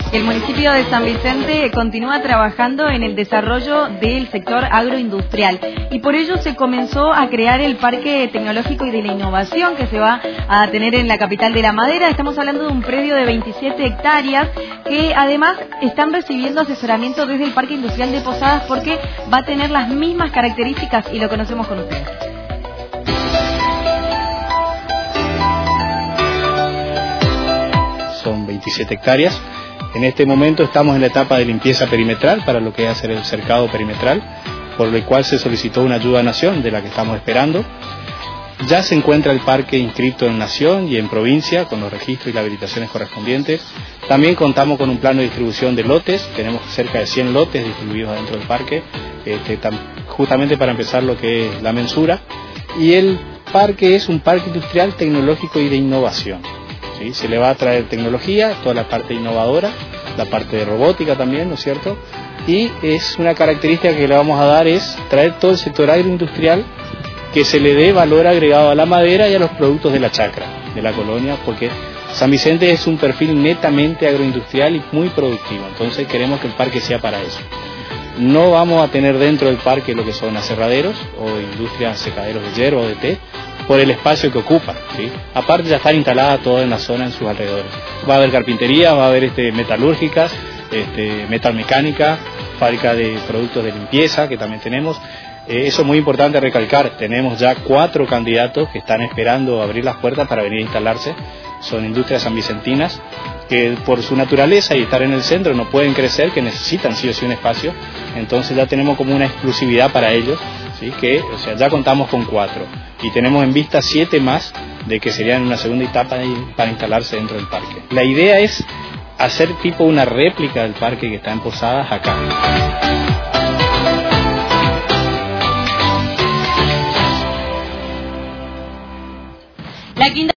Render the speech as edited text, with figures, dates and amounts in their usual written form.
El municipio de San Vicente continúa trabajando en el desarrollo del sector agroindustrial y por ello se comenzó a crear el Parque Tecnológico y de la Innovación que se va a tener en la capital de la Madera. Estamos hablando de un predio de 27 hectáreas que además están recibiendo asesoramiento desde el Parque Industrial de Posadas porque va a tener las mismas características y lo conocemos con ustedes. Son 27 hectáreas. En este momento estamos en la etapa de limpieza perimetral para lo que es hacer el cercado perimetral, por lo cual se solicitó una ayuda a Nación, de la que estamos esperando. Ya se encuentra el parque inscrito en Nación y en provincia, con los registros y las habilitaciones correspondientes. También contamos con un plano de distribución de lotes, tenemos cerca de 100 lotes distribuidos dentro del parque, justamente para empezar lo que es la mensura. Y el parque es un parque industrial, tecnológico y de innovación. ¿Sí? Se le va a traer tecnología, toda la parte innovadora, la parte de robótica también, ¿no es cierto? Y es una característica que le vamos a dar es traer todo el sector agroindustrial, que se le dé valor agregado a la madera y a los productos de la chacra, de la colonia, porque San Vicente es un perfil netamente agroindustrial y muy productivo, entonces queremos que el parque sea para eso. No vamos a tener dentro del parque lo que son aserraderos o industrias secaderos de hierba o de té, por el espacio que ocupa, ¿sí? Aparte ya están instaladas todas en la zona, en sus alrededores. Va a haber carpintería, va a haber metalúrgicas, metalmecánica, fábrica de productos de limpieza que también tenemos. Eso es muy importante recalcar, tenemos ya 4 candidatos que están esperando abrir las puertas para venir a instalarse. Son industrias sanvicentinas que por su naturaleza y estar en el centro no pueden crecer, que necesitan sí o sí un espacio, entonces ya tenemos como una exclusividad para ellos, ¿sí? Ya contamos con 4 y tenemos en vista 7 más de que serían una segunda etapa para instalarse dentro del parque. La idea es hacer tipo una réplica del parque que está en Posadas acá. La quinta